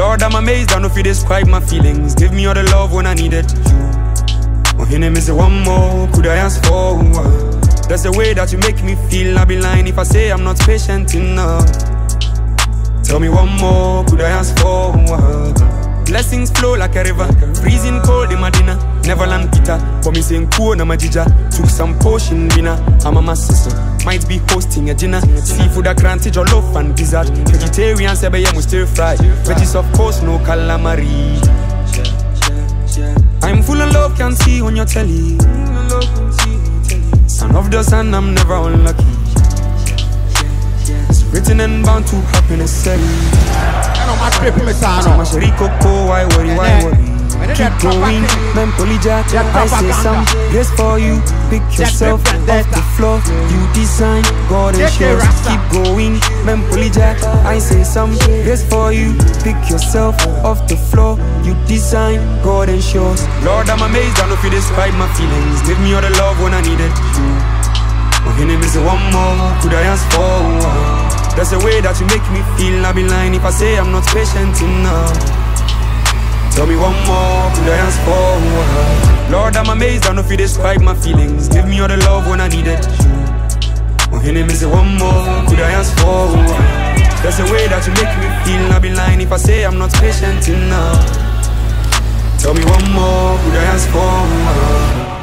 Lord, I'm amazed, I know if you describe my feelings. Give me all the love when I needed you. Oh, your name is one more, could I ask for? That's the way that you make me feel. I'll be lying if I say I'm not patient enough. Tell me one more, could I ask for? Blessings flow like a river, freezing cold in my dinner. Neverland Peter, but me saying cool na majija. Took some potion dinner, I'm a sister. Might be hosting a dinner. Seafood a cranty, jollof and gizzard. Vegetarian sebe ya stir fry. Veggies of course no calamari. I'm full of love, can't see on your telly. Son of the sun, I'm never unlucky. It's written and bound to happen necessary. So much Ricoco, why worry, why worry? Keep going, man, Polyjack. I say some grace for you. Pick yourself off the floor. You design, God ensures. Keep going, man, Polyjack. I say some grace for you. Pick yourself off the floor. You design, God ensures. Lord, I'm amazed, I know if you describe my feelings. Give me all the love when I needed you. Oh, your name is one more, could I ask for? That's the way that you make me feel. I'll be lying if I say I'm not patient enough. Tell me one more, could I ask for? Lord, I'm amazed, I know if you describe my feelings. Give me all the love when I needed you. Oh, your name is one more, could I ask for? That's the way that you make me feel. I'll be lying if I say I'm not patient enough. Tell me one more, could I ask for?